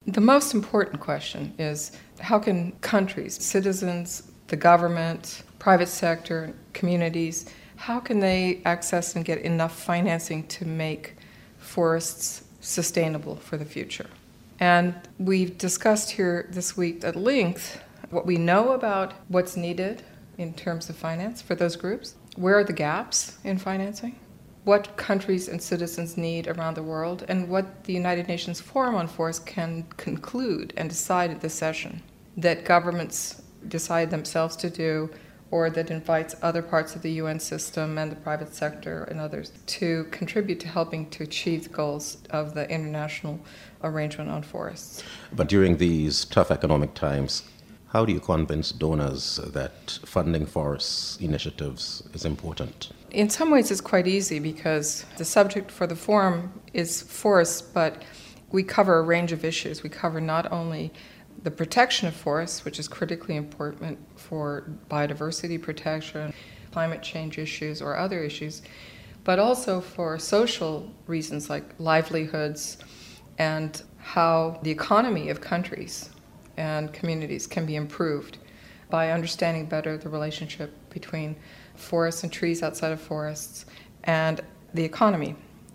The most important question is how can countries, citizens, the government, private sector, communities, how can they access and get enough financing to make forests sustainable for the future? And we've discussed here this week at length what we know about what's needed in terms of finance for those groups. Where are the gaps in financing? What countries and citizens need around the world, and what the United Nations Forum on Forests can conclude and decide at this session that governments decide themselves to do, or that invites other parts of the UN system and the private sector and others to contribute to helping to achieve the goals of the international arrangement on forests. But during these tough economic times, how do you convince donors that funding forest initiatives is important? In some ways it's quite easy because the subject for the forum is forests, but we cover a range of issues. We cover not only the protection of forests, which is critically important for biodiversity protection, climate change issues, or other issues, but also for social reasons like livelihoods and how the economy of countries and communities can be improved by understanding better the relationship between forests and trees outside of forests and the economy.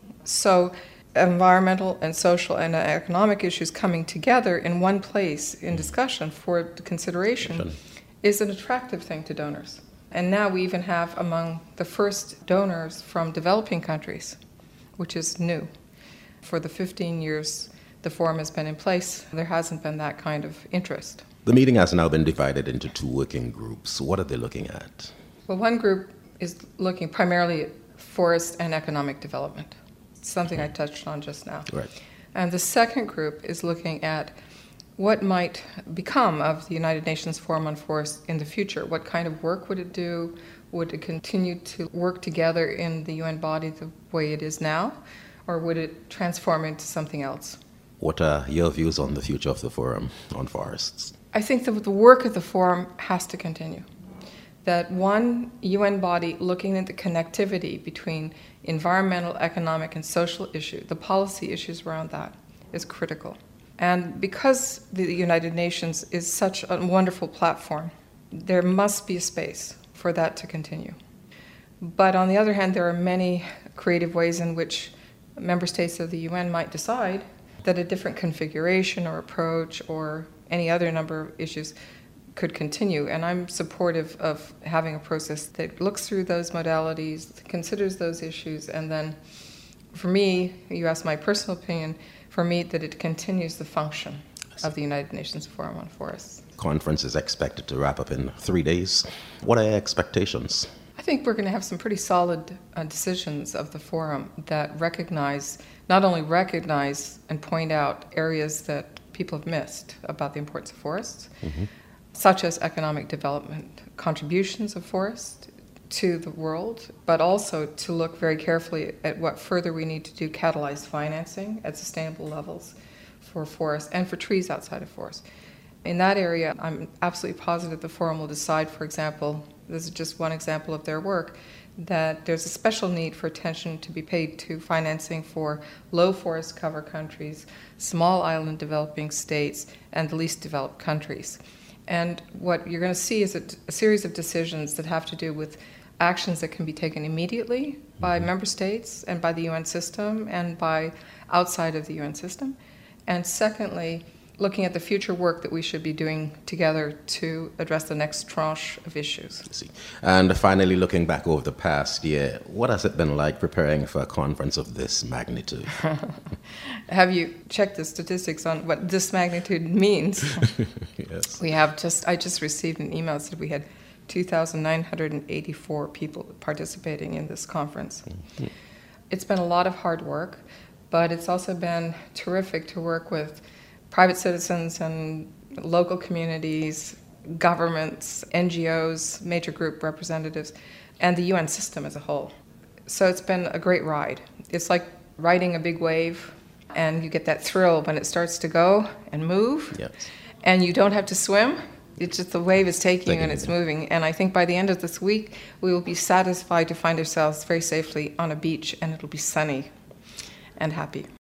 So environmental and social and economic issues coming together in one place in discussion for consideration is an attractive thing to donors. And now we even have among the first donors from developing countries, which is new. For the 15 years the forum has been in place, there hasn't been that kind of interest. The meeting has now been divided into two working groups. What are they looking at? Well, one group is looking primarily at forest and economic development, something I touched on just now. Right. And the second group is looking at what might become of the United Nations Forum on Forests in the future. What kind of work would it do? Would it continue to work together in the UN body the way it is now? Or would it transform into something else? What are your views on the future of the Forum on Forests? I think that the work of the forum has to continue. That one UN body looking at the connectivity between environmental, economic, and social issues, the policy issues around that, is critical. And because the United Nations is such a wonderful platform, there must be a space for that to continue. But on the other hand, there are many creative ways in which member states of the UN might decide that a different configuration or approach or any other number of issues could continue. And I'm supportive of having a process that looks through those modalities, considers those issues, and then for me, you asked my personal opinion, for me that it continues the function of the United Nations Forum on Forests. Conference is expected to wrap up in 3 days. What are your expectations? I think we're going to have some pretty solid decisions of the forum that not only recognize and point out areas that people have missed about the importance of forests, such as economic development, contributions of forests to the world, but also to look very carefully at what further we need to do, catalyze financing at sustainable levels for forests and for trees outside of forests. In that area, I'm absolutely positive the forum will decide, for example, this is just one example of their work, that there's a special need for attention to be paid to financing for low forest cover countries, small island developing states, and the least developed countries. And what you're going to see is a series of decisions that have to do with actions that can be taken immediately by member states and by the UN system and by outside of the UN system. And secondly, looking at the future work that we should be doing together to address the next tranche of issues. I see. And finally, looking back over the past year, what has it been like preparing for a conference of this magnitude? Have you checked the statistics on what this magnitude means? Yes. I just received an email that said we had 2,984 people participating in this conference. It's been a lot of hard work, but it's also been terrific to work with private citizens and local communities, governments, NGOs, major group representatives, and the UN system as a whole. So it's been a great ride. It's like riding a big wave, and you get that thrill when it starts to go and move, Yes. and you don't have to swim. It's just the wave is taking you and it's moving. And I think by the end of this week, we will be satisfied to find ourselves very safely on a beach, and it'll be sunny and happy.